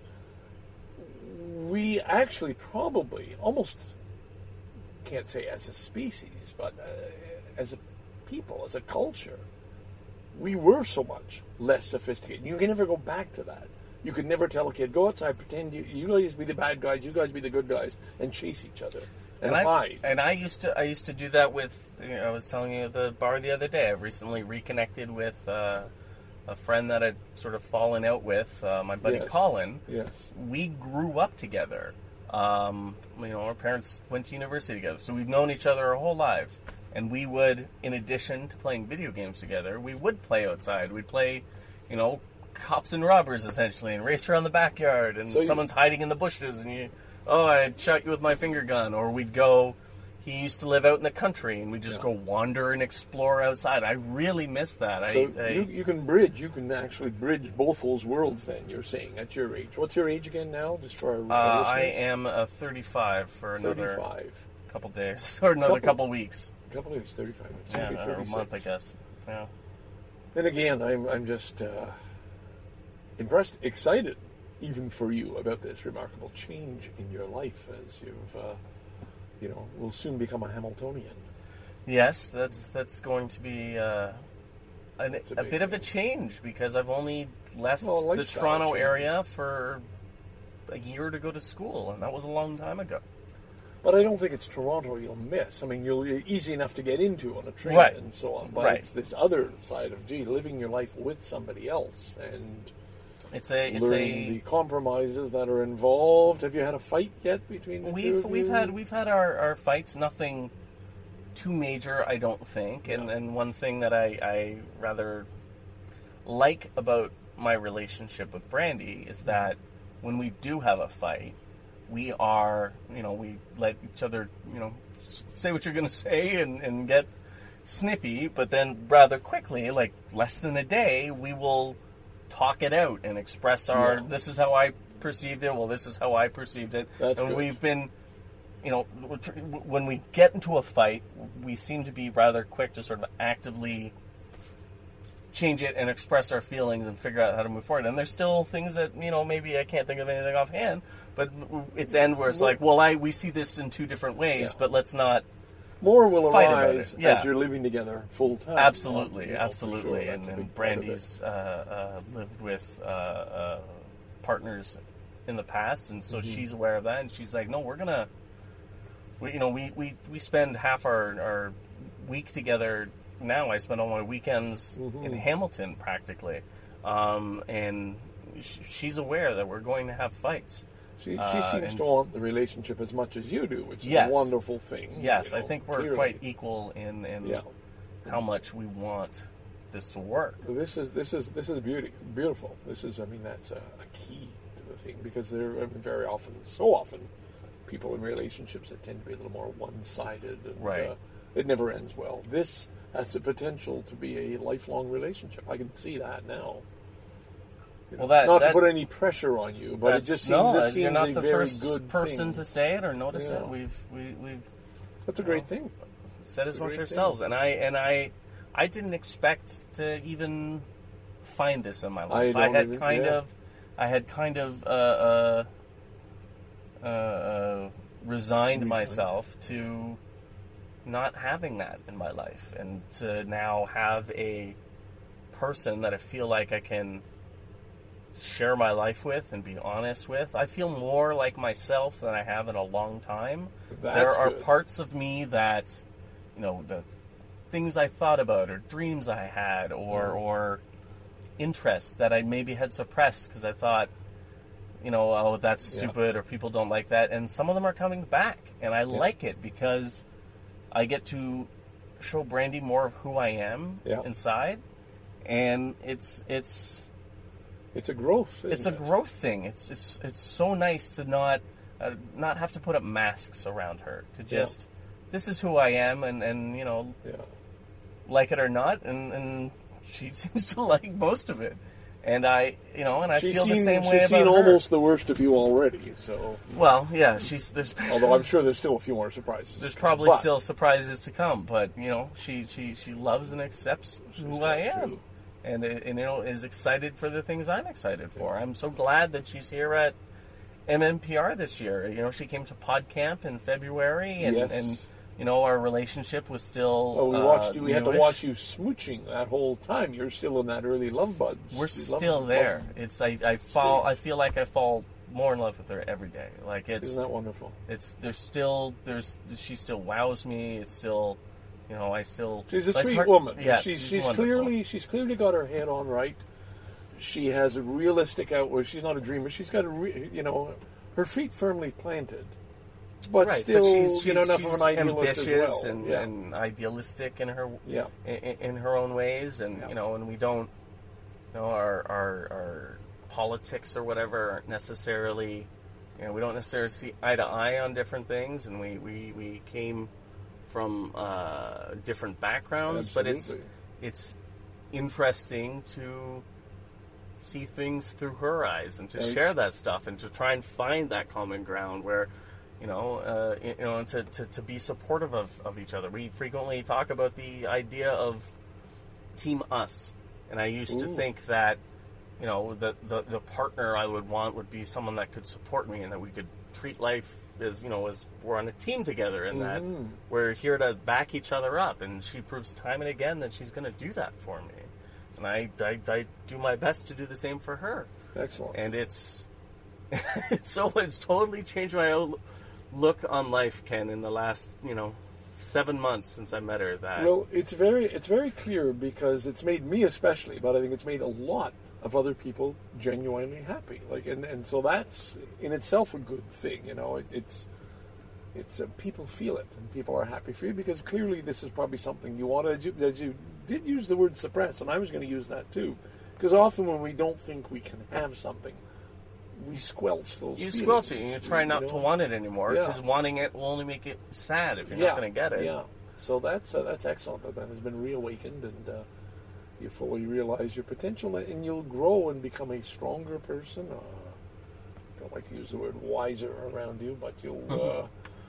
Speaker 2: We actually probably, almost, can't say as a species, but uh, as a people, as a culture, we were so much less sophisticated. You can never go back to that. You could never tell a kid, go outside, pretend you, you guys be the bad guys, you guys be the good guys, and chase each other. And,
Speaker 3: and I
Speaker 2: hide.
Speaker 3: and I used to I used to do that with, you know, I was telling you at the bar the other day. I've recently reconnected with uh, a friend that I'd sort of fallen out with, uh, my buddy
Speaker 2: yes.
Speaker 3: Colin.
Speaker 2: Yes.
Speaker 3: We grew up together. Um, you know, our parents went to university together, so we've known each other our whole lives. And we would, in addition to playing video games together, we would play outside. We'd play, you know, cops and robbers essentially, and race around the backyard, and
Speaker 2: so
Speaker 3: someone's hiding in the bushes, and you. Oh, I'd shot you with my finger gun. Or we'd go, he used to live out in the country, and we just
Speaker 2: Yeah.
Speaker 3: go wander and explore outside. I really miss that.
Speaker 2: So
Speaker 3: I, I
Speaker 2: you, you can bridge. You can actually bridge both those worlds. Then you're saying at your age. What's your age again now? Just for our,
Speaker 3: uh,
Speaker 2: our
Speaker 3: I
Speaker 2: listeners?
Speaker 3: am uh, thirty-five for another
Speaker 2: thirty-five.
Speaker 3: couple days or another
Speaker 2: Couple-
Speaker 3: couple weeks.
Speaker 2: A couple of years, thirty-five. It's
Speaker 3: Yeah,
Speaker 2: gonna be
Speaker 3: or a
Speaker 2: thirty-six.
Speaker 3: month, I guess. Yeah.
Speaker 2: And again, I'm I'm just uh, impressed, excited, even for you about this remarkable change in your life as you've, uh, you know, will soon become a Hamiltonian.
Speaker 3: Yes, that's that's going to be uh, an,
Speaker 2: It's a
Speaker 3: a,
Speaker 2: big
Speaker 3: bit of a
Speaker 2: thing.
Speaker 3: change because I've only left
Speaker 2: Well,
Speaker 3: the
Speaker 2: lifestyle
Speaker 3: Toronto
Speaker 2: change.
Speaker 3: area for a year to go to school, and that was a long time ago.
Speaker 2: But I don't think it's Toronto you'll miss. I mean, you'll, you're easy enough to get into on a train
Speaker 3: Right.
Speaker 2: and so on. But
Speaker 3: Right.
Speaker 2: it's this other side of, gee, living your life with somebody else and
Speaker 3: It's a it's
Speaker 2: learning
Speaker 3: a
Speaker 2: the compromises that are involved. Have you had a fight yet between the two
Speaker 3: we've
Speaker 2: of
Speaker 3: we've
Speaker 2: you?
Speaker 3: had we've had our, our fights, nothing too major, I don't think. And
Speaker 2: Yeah.
Speaker 3: and one thing that I, I rather like about my relationship with Brandy is that when we do have a fight, we are, you know, we let each other, you know, s- say what you're going to say and, and get snippy, but then rather quickly, like less than a day, we will talk it out and express our,
Speaker 2: Yeah.
Speaker 3: this is how I perceived it, well, this is how I perceived it.
Speaker 2: That's
Speaker 3: and
Speaker 2: good.
Speaker 3: we've been, you know, we're tr- when we get into a fight, we seem to be rather quick to sort of actively change it and express our feelings and figure out how to move forward. And there's still things that, you know, maybe I can't think of anything offhand, but it's end where it's like, well, I we see this in two different ways,
Speaker 2: Yeah.
Speaker 3: but let's not.
Speaker 2: More will
Speaker 3: fight about
Speaker 2: arise
Speaker 3: it. Yeah.
Speaker 2: as you're living together full time.
Speaker 3: Absolutely,
Speaker 2: You know, for
Speaker 3: absolutely.
Speaker 2: sure.
Speaker 3: And,
Speaker 2: That's a
Speaker 3: and
Speaker 2: big part of it.
Speaker 3: Brandy's uh, uh, lived with uh, uh, partners in the past, and so
Speaker 2: Mm-hmm.
Speaker 3: she's aware of that. And she's like, "No, we're gonna, we, you know, we, we, we spend half our, our week together now. I spend all my weekends
Speaker 2: Mm-hmm.
Speaker 3: in Hamilton practically, um, and sh- she's aware that we're going to have fights."
Speaker 2: She, she
Speaker 3: Uh,
Speaker 2: seems
Speaker 3: and-
Speaker 2: to want the relationship as much as you do, which is
Speaker 3: Yes.
Speaker 2: a wonderful thing.
Speaker 3: Yes,
Speaker 2: you
Speaker 3: I
Speaker 2: know,
Speaker 3: think we're
Speaker 2: clearly.
Speaker 3: quite equal in, in
Speaker 2: Yeah.
Speaker 3: how much we want this to work.
Speaker 2: This is this is this is beauty, beautiful. This is, I mean, that's a, a key to the thing because there I mean, very often, so often, people in relationships that tend to be a little more one-sided, and
Speaker 3: Right.
Speaker 2: uh, it never ends well. This has the potential to be a lifelong relationship. I can see that now. You know,
Speaker 3: Well, that-
Speaker 2: not
Speaker 3: that-
Speaker 2: to put any pressure on you, but it
Speaker 3: That's-
Speaker 2: just seems
Speaker 3: no,
Speaker 2: this
Speaker 3: you're
Speaker 2: seems
Speaker 3: not
Speaker 2: a
Speaker 3: the
Speaker 2: very
Speaker 3: first
Speaker 2: good
Speaker 3: person
Speaker 2: thing.
Speaker 3: to say it or notice
Speaker 2: Yeah.
Speaker 3: it. We've we, we've
Speaker 2: That's a great thing.
Speaker 3: said
Speaker 2: It's
Speaker 3: as
Speaker 2: a
Speaker 3: much
Speaker 2: great
Speaker 3: ourselves,
Speaker 2: thing.
Speaker 3: and I and I I didn't expect to even find this in my life.
Speaker 2: I don't
Speaker 3: had
Speaker 2: even-
Speaker 3: kind
Speaker 2: yeah.
Speaker 3: of I had kind of uh, uh, uh, uh, resigned myself to not having that in my life, and to now have a person that I feel like I can share my life with and be honest with. I feel more like myself than I have in a long time.
Speaker 2: That's
Speaker 3: there are
Speaker 2: good.
Speaker 3: parts of me that, you know, the things I thought about or dreams I had or or interests that I maybe had suppressed because I thought, you know, oh, that's
Speaker 2: Yeah.
Speaker 3: stupid or people don't like that. And some of them are coming back, and I like it because I get to show Brandy more of who I am
Speaker 2: Yeah.
Speaker 3: inside, and it's it's
Speaker 2: It's a growth. Isn't
Speaker 3: it's a
Speaker 2: it?
Speaker 3: growth thing. It's it's it's so nice to not uh, not have to put up masks around her. To just this is who I am, and, and you know,
Speaker 2: Yeah.
Speaker 3: like it or not, and, and she seems to like most of it. And I, you know, and I
Speaker 2: She's
Speaker 3: feel
Speaker 2: seen,
Speaker 3: the same way
Speaker 2: she's
Speaker 3: about
Speaker 2: seen
Speaker 3: her.
Speaker 2: almost the worst of you already. So,
Speaker 3: Well, yeah, she's there's
Speaker 2: although I'm sure there's still a few more surprises.
Speaker 3: there's
Speaker 2: to come.
Speaker 3: probably
Speaker 2: But
Speaker 3: still surprises to come, but you know, she she she loves and accepts who
Speaker 2: got
Speaker 3: I am.
Speaker 2: through.
Speaker 3: And, and you know, is excited for the things I'm excited for. I'm so glad that she's here at M M P R this year. You know, she came to PodCamp in February, and,
Speaker 2: Yes.
Speaker 3: and you know, our relationship was still.
Speaker 2: Oh, we
Speaker 3: uh,
Speaker 2: watched. We had to
Speaker 3: newish.
Speaker 2: watch you smooching that whole time. You're still in that early love buds.
Speaker 3: We're
Speaker 2: Love-
Speaker 3: still
Speaker 2: love-
Speaker 3: there. It's I I fall.
Speaker 2: Stage.
Speaker 3: I feel like I fall more in love with her every day. Like it's
Speaker 2: Isn't that wonderful?
Speaker 3: it's there's still there's she still wows me. It's still, you know, I still.
Speaker 2: She's a
Speaker 3: it's
Speaker 2: sweet
Speaker 3: hard-
Speaker 2: woman.
Speaker 3: Yes,
Speaker 2: she's,
Speaker 3: she's
Speaker 2: she's
Speaker 3: wonderful.
Speaker 2: clearly she's clearly got her head on right. She has a realistic outlook. She's not a dreamer. She's got a re, you know her feet firmly planted, but
Speaker 3: right,
Speaker 2: still
Speaker 3: but she's,
Speaker 2: you know
Speaker 3: she's,
Speaker 2: enough
Speaker 3: she's
Speaker 2: of an idealist as
Speaker 3: ambitious
Speaker 2: well.
Speaker 3: and,
Speaker 2: yeah.
Speaker 3: and idealistic in her
Speaker 2: Yeah.
Speaker 3: in, in her own ways, and
Speaker 2: Yeah.
Speaker 3: you know, and we don't, you know, our our our politics or whatever aren't necessarily, you know, we don't necessarily see eye to eye on different things, and we we we came from uh, different backgrounds,
Speaker 2: Absolutely.
Speaker 3: but it's it's interesting to see things through her eyes and to
Speaker 2: And-
Speaker 3: share that stuff and to try and find that common ground where, you know, uh, you know, and to, to, to be supportive of, of each other. We frequently talk about the idea of Team Us, and I used
Speaker 2: Ooh.
Speaker 3: to think that, you know, the, the the partner I would want would be someone that could support me and that we could treat life as, you know, as we're on a team together and that
Speaker 2: Mhm.
Speaker 3: we're here to back each other up. And she proves time and again that she's going to do that for me. And I, I, I do my best to do the same for her.
Speaker 2: Excellent.
Speaker 3: And it's, it's so it's totally changed my own look on life, Ken, in the last, you know, seven months since I met her. That
Speaker 2: Well, it's very it's very clear because it's made me especially, but I think it's made a lot of other people genuinely happy. Like, and, and so that's in itself a good thing. You know, it, it's it's uh, people feel it and people are happy for you because clearly this is probably something you want to. As you, as you did use the word suppress, and I was going to use that too, because often when we don't think we can have something, we squelch those.
Speaker 3: you
Speaker 2: feelings.
Speaker 3: squelch it and you try not
Speaker 2: know?
Speaker 3: to want it anymore
Speaker 2: Yeah.
Speaker 3: because wanting it will only make it sad if you're
Speaker 2: yeah,
Speaker 3: not going to get it.
Speaker 2: Yeah. So that's uh, that's excellent that that has been reawakened and uh, you fully realize your potential and you'll grow and become a stronger person. Uh, don't like to use the word wiser around you, but you'll. Uh,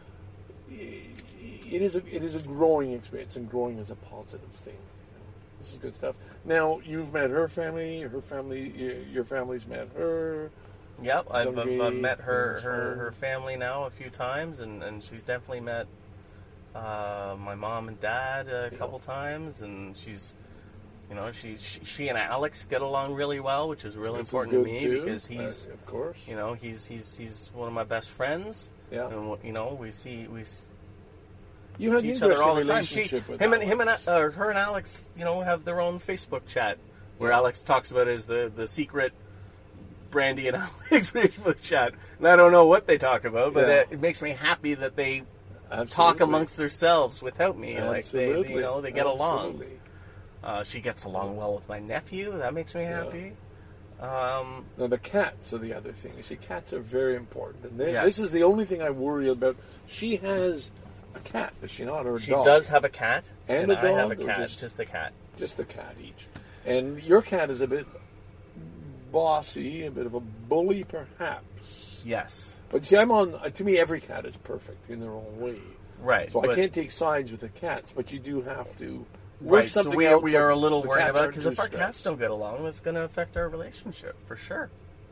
Speaker 2: it is a it is a growing experience, and growing is a positive thing. You know, this is good stuff. Now you've met her family, her family, y- your family's met her.
Speaker 3: Yep, I've, I've,
Speaker 2: Somebody-
Speaker 3: I've met her, her,
Speaker 2: fun.
Speaker 3: her family now a few times, and, and she's definitely met uh, my mom and dad a
Speaker 2: Yeah.
Speaker 3: couple times, and she's, you know, she, she she and Alex get along really well, which is really
Speaker 2: This is
Speaker 3: important to
Speaker 2: good,
Speaker 3: me
Speaker 2: too.
Speaker 3: because he's,
Speaker 2: Uh, of course,
Speaker 3: you know, he's he's he's one of my best friends,
Speaker 2: yeah.
Speaker 3: and you know, we see we s-
Speaker 2: You had
Speaker 3: see
Speaker 2: an
Speaker 3: each other
Speaker 2: interesting
Speaker 3: all the time. She,
Speaker 2: relationship with
Speaker 3: him and
Speaker 2: Alex.
Speaker 3: him and uh, her and Alex, you know, have their own Facebook chat where Alex talks about is the the secret Brandy and Alex Facebook chat, and I don't know what they talk about, but
Speaker 2: Yeah.
Speaker 3: it, it makes me happy that they
Speaker 2: Absolutely.
Speaker 3: talk amongst themselves without me. Like they,
Speaker 2: Absolutely.
Speaker 3: you know, they get along.
Speaker 2: Absolutely.
Speaker 3: Uh, she gets along well with my nephew. That makes me happy. Um,
Speaker 2: Now the cats are the other thing. You see, cats are very important, and they,
Speaker 3: Yes.
Speaker 2: this is the only thing I worry about. She has a cat, does she not, or a
Speaker 3: she
Speaker 2: dog?
Speaker 3: does have a cat,
Speaker 2: And a
Speaker 3: I have a
Speaker 2: dog, or
Speaker 3: cat,
Speaker 2: just-
Speaker 3: just the cat.
Speaker 2: Just the cat each. And your cat is a bit bossy, a bit of a bully, perhaps.
Speaker 3: Yes,
Speaker 2: But see, I'm on. uh, To me, every cat is perfect in their own way.
Speaker 3: right.
Speaker 2: So I
Speaker 3: but-
Speaker 2: can't take sides with the cats, but you do have to work
Speaker 3: Right, so
Speaker 2: something
Speaker 3: we,
Speaker 2: out.
Speaker 3: we
Speaker 2: so
Speaker 3: are a little
Speaker 2: the
Speaker 3: worried
Speaker 2: cats
Speaker 3: about
Speaker 2: aren't
Speaker 3: because
Speaker 2: too
Speaker 3: if our
Speaker 2: stressed.
Speaker 3: cats don't get along, it's going to affect our relationship for sure.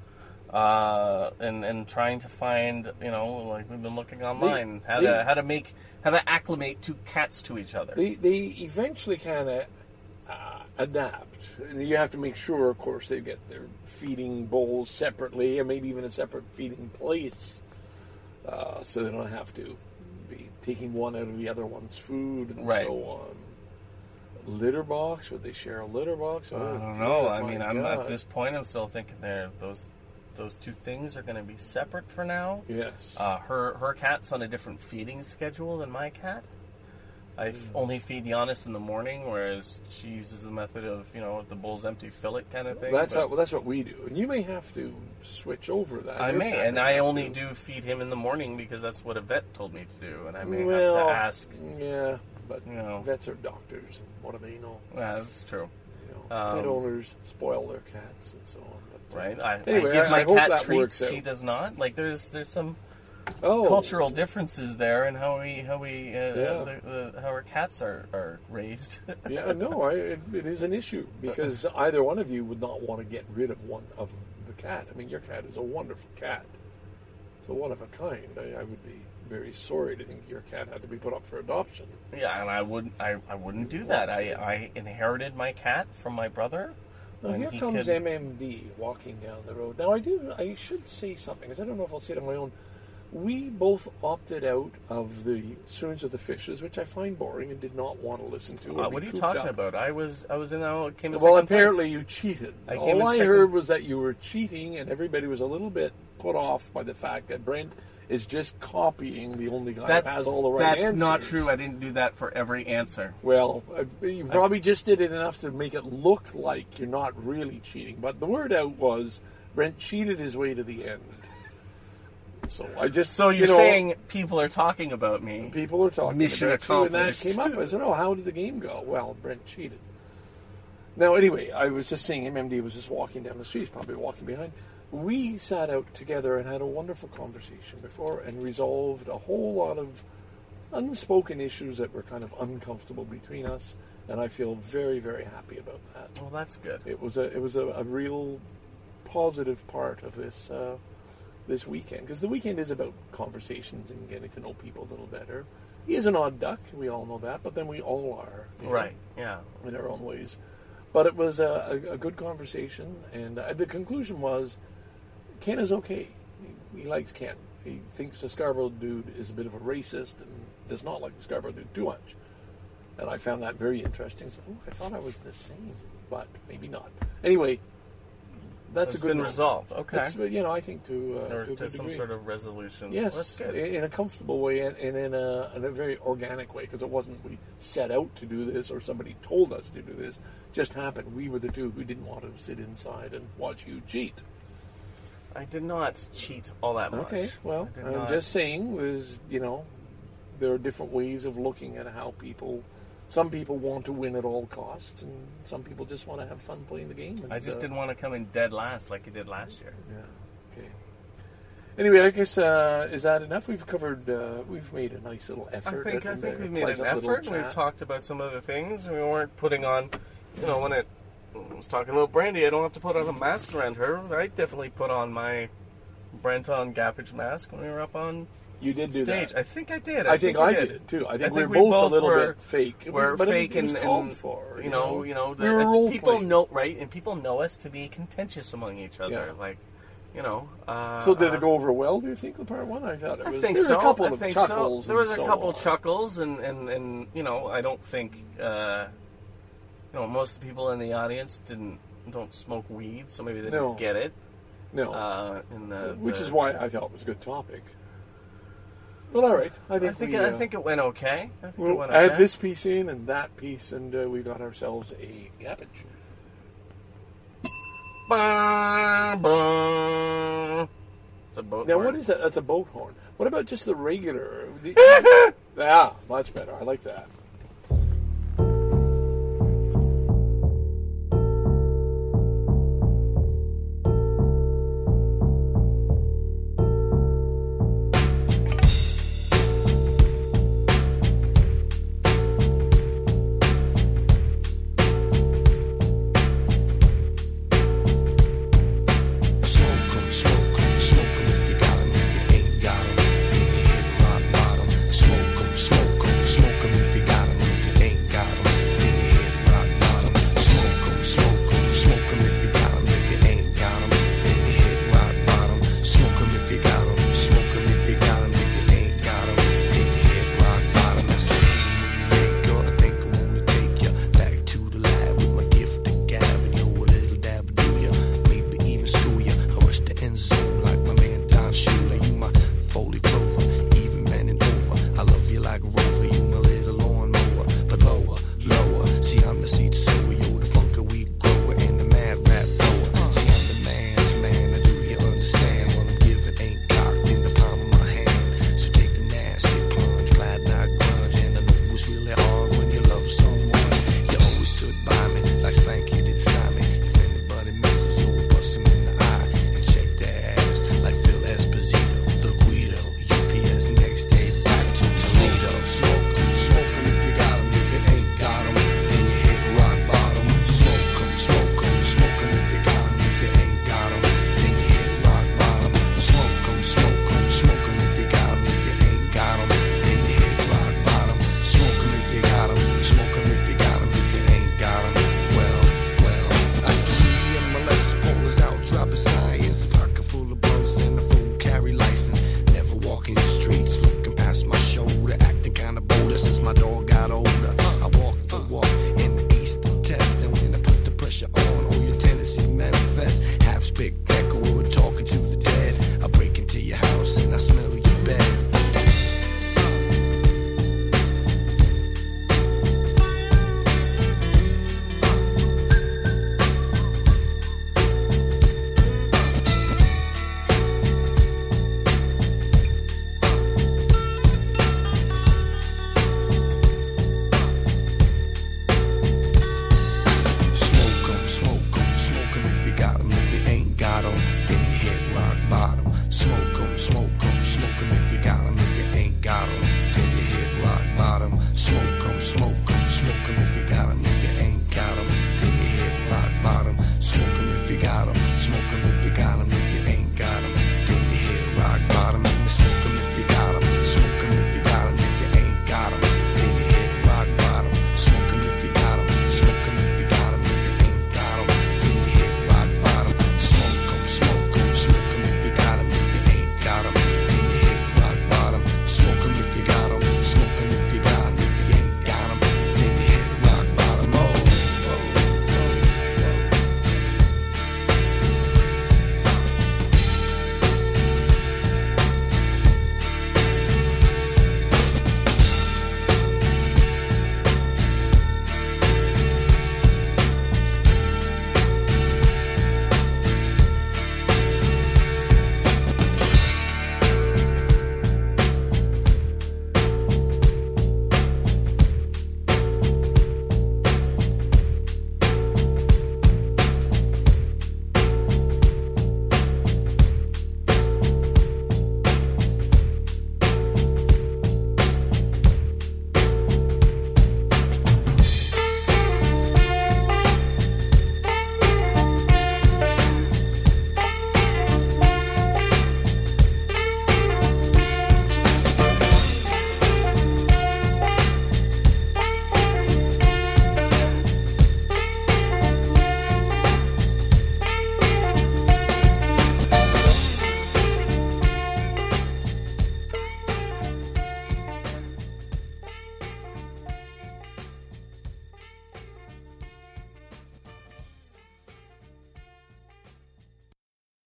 Speaker 3: Uh, and and trying to find, you know, like we've been looking online, how
Speaker 2: they-
Speaker 3: to how to make how to acclimate two cats to each other.
Speaker 2: They they eventually kind of uh, adapt. And you have to make sure, of course, they get their feeding bowls separately, and maybe even a separate feeding place, uh, so they don't have to be taking one out of the other one's food and
Speaker 3: Right.
Speaker 2: so on. Litter box? Would they share a litter box?
Speaker 3: I
Speaker 2: Oh,
Speaker 3: don't know.
Speaker 2: dear,
Speaker 3: I
Speaker 2: my
Speaker 3: mean, I'm
Speaker 2: God.
Speaker 3: at this point. I'm still thinking there those those two things are going to be separate for now.
Speaker 2: Yes.
Speaker 3: Uh, her her cat's on a different feeding schedule than my cat. I f- only feed Giannis in the morning, whereas she uses the method of, you know, the bowl's empty, fill it kind of thing.
Speaker 2: that's
Speaker 3: but
Speaker 2: how, well, that's what we do, and you may have to switch over that.
Speaker 3: I
Speaker 2: Your
Speaker 3: may,
Speaker 2: family
Speaker 3: and I
Speaker 2: have
Speaker 3: only
Speaker 2: to.
Speaker 3: do feed him in the morning because that's what a vet told me to do, and I may
Speaker 2: well,
Speaker 3: have to ask.
Speaker 2: Yeah, but
Speaker 3: You know.
Speaker 2: vets are doctors, and what do they know?
Speaker 3: Yeah, that's true,
Speaker 2: You know,
Speaker 3: Um,
Speaker 2: pet owners spoil their cats and so on. But, uh,
Speaker 3: right? I,
Speaker 2: Anyway,
Speaker 3: I give
Speaker 2: I-
Speaker 3: my
Speaker 2: I hope
Speaker 3: cat
Speaker 2: that
Speaker 3: treats;
Speaker 2: works
Speaker 3: she
Speaker 2: out.
Speaker 3: does not. Like, there's there's some
Speaker 2: oh,
Speaker 3: cultural differences there in how we how we uh,
Speaker 2: Yeah.
Speaker 3: the, the, how our cats are are raised.
Speaker 2: yeah, no, I, it, it is an issue because either one of you would not want to get rid of one of the cat. I mean, your cat is a wonderful cat. It's a one of a kind. I, I would be very sorry to think your cat had to be put up for adoption.
Speaker 3: Yeah, and I wouldn't I, I wouldn't do that. I, I inherited my cat from my brother.
Speaker 2: Now
Speaker 3: when
Speaker 2: here
Speaker 3: he
Speaker 2: comes
Speaker 3: could-
Speaker 2: M M D walking down the road. Now I do. I should say something because I don't know if I'll say it on my own. We both opted out of the Soons of the Fishes, which I find boring and did not want to listen to. or
Speaker 3: Uh,
Speaker 2: be
Speaker 3: what are you
Speaker 2: cooped
Speaker 3: talking
Speaker 2: up.
Speaker 3: about? I was I was in I came in
Speaker 2: Well,
Speaker 3: second
Speaker 2: apparently
Speaker 3: place.
Speaker 2: you cheated.
Speaker 3: I came
Speaker 2: All
Speaker 3: in
Speaker 2: I
Speaker 3: second.
Speaker 2: heard was that you were cheating, and everybody was a little bit put off by the fact that Brent is just copying the only guy
Speaker 3: That,
Speaker 2: who has all the right
Speaker 3: that's
Speaker 2: answers.
Speaker 3: not true. I didn't do that for every answer.
Speaker 2: Well, uh, you probably just did it enough to make it look like you're not really cheating. But the word out was Brent cheated his way to the end. So I just
Speaker 3: So you're
Speaker 2: you know,
Speaker 3: saying people are talking about me.
Speaker 2: people are talking
Speaker 3: Mission
Speaker 2: about you, and that
Speaker 3: accomplished.
Speaker 2: came up. I said, "Oh, how did the game go?" Well, Brent cheated. Now, anyway, I was just seeing him. M D was just walking down the street, probably walking behind. We sat out together and had a wonderful conversation before, and resolved a whole lot of unspoken issues that were kind of uncomfortable between us. And I feel very, very happy about that.
Speaker 3: Well, that's good.
Speaker 2: It was a it was a, a real positive part of this uh, this weekend, because the weekend is about conversations and getting to know people a little better. He is an odd duck, we all know that, but then we all are, you know,
Speaker 3: Right, yeah.
Speaker 2: in our own ways. But it was a, a, a good conversation, and uh, the conclusion was Ken is okay. He, he likes Ken. He thinks the Scarborough dude is a bit of a racist and does not like the Scarborough dude too much. And I found that very interesting. So, oh, I thought I was the same, but maybe not. Anyway, that's
Speaker 3: It's
Speaker 2: a good
Speaker 3: been
Speaker 2: note.
Speaker 3: resolved. Okay.
Speaker 2: It's, you know, I think to, uh,
Speaker 3: Or
Speaker 2: to, a
Speaker 3: to
Speaker 2: good
Speaker 3: some
Speaker 2: degree.
Speaker 3: sort of resolution.
Speaker 2: Yes,
Speaker 3: That's good.
Speaker 2: in in a comfortable way and, and in, a, in a very organic way, because it wasn't we set out to do this or somebody told us to do this. It just happened. We were the two who didn't want to sit inside and watch you cheat.
Speaker 3: I did not cheat all that much.
Speaker 2: Okay, well,
Speaker 3: I did
Speaker 2: I'm
Speaker 3: not-
Speaker 2: just saying, was you know, there are different ways of looking at how people. Some people want to win at all costs, and some people just want to have fun playing the game. And,
Speaker 3: I just
Speaker 2: uh,
Speaker 3: didn't want to come in dead last like you did last year.
Speaker 2: Yeah. Okay. Anyway, I guess uh, is that enough? We've covered. Uh, we've made a nice little
Speaker 3: I
Speaker 2: effort.
Speaker 3: think I
Speaker 2: and
Speaker 3: think
Speaker 2: a
Speaker 3: we made an
Speaker 2: pleasant little
Speaker 3: effort. We've
Speaker 2: chat.
Speaker 3: talked about some other things. We weren't putting on, you know, when it I was talking about Brandy, I don't have to put on a mask around her. I definitely put on my Brenton Gappage mask when we were up on
Speaker 2: You did do
Speaker 3: stage.
Speaker 2: that.
Speaker 3: I think I did.
Speaker 2: I, think,
Speaker 3: I
Speaker 2: I
Speaker 3: did.
Speaker 2: did it too. I think,
Speaker 3: I
Speaker 2: we
Speaker 3: think
Speaker 2: were
Speaker 3: we
Speaker 2: both,
Speaker 3: both
Speaker 2: a little
Speaker 3: were-
Speaker 2: bit fake.
Speaker 3: We're
Speaker 2: but
Speaker 3: fake
Speaker 2: it was
Speaker 3: and,
Speaker 2: called
Speaker 3: and
Speaker 2: for.
Speaker 3: you know, you know,
Speaker 2: we
Speaker 3: the,
Speaker 2: were
Speaker 3: and
Speaker 2: role
Speaker 3: people
Speaker 2: playing.
Speaker 3: know right, and people know us to be contentious among each other.
Speaker 2: Yeah.
Speaker 3: Like, you know. Uh,
Speaker 2: So did
Speaker 3: uh,
Speaker 2: it go over well? Do you think the part one? I thought it
Speaker 3: I
Speaker 2: was.
Speaker 3: think
Speaker 2: there
Speaker 3: so.
Speaker 2: was a couple
Speaker 3: I
Speaker 2: of
Speaker 3: think
Speaker 2: chuckles.
Speaker 3: so. There was
Speaker 2: and
Speaker 3: a
Speaker 2: so
Speaker 3: couple
Speaker 2: on.
Speaker 3: chuckles, and, and, and you know, I don't think uh, you know most people in the audience didn't don't smoke weed, so maybe they
Speaker 2: No.
Speaker 3: didn't get it.
Speaker 2: No,
Speaker 3: Uh, in the
Speaker 2: which
Speaker 3: the-
Speaker 2: is why I thought it was a good topic. Well, all right. I think
Speaker 3: I think
Speaker 2: we,
Speaker 3: I
Speaker 2: uh,
Speaker 3: think it went okay. I think it
Speaker 2: we'll
Speaker 3: went
Speaker 2: add
Speaker 3: okay.
Speaker 2: this piece in and that piece, and uh, we got ourselves a gappage.
Speaker 3: Bah, bah. It's a boat.
Speaker 2: Now,
Speaker 3: horn.
Speaker 2: what is that? That's a boat horn. What about just the regular? The, yeah, much better. I like that.
Speaker 1: Smoke 'em, smoke 'em, smoke 'em if you got 'em, if you ain't got 'em, then you hit rock bottom. Smoke 'em, smoke 'em, smoke 'em if you got 'em, if you ain't got 'em, then you hit rock bottom. Smoke 'em, smoke 'em, smoke 'em if you got 'em, if you ain't got 'em, then you hit rock bottom. Smoke 'em if you got 'em, smoke 'em if you got 'em, if you ain't got 'em, then you hit rock bottom. I say, make I think I wanna take ya back to the lab with my gift of gab and yo, a little dab do ya, maybe even school ya. I rush the end zone like my man Don Shula. You my Foley Clover, even man and over. I love you like a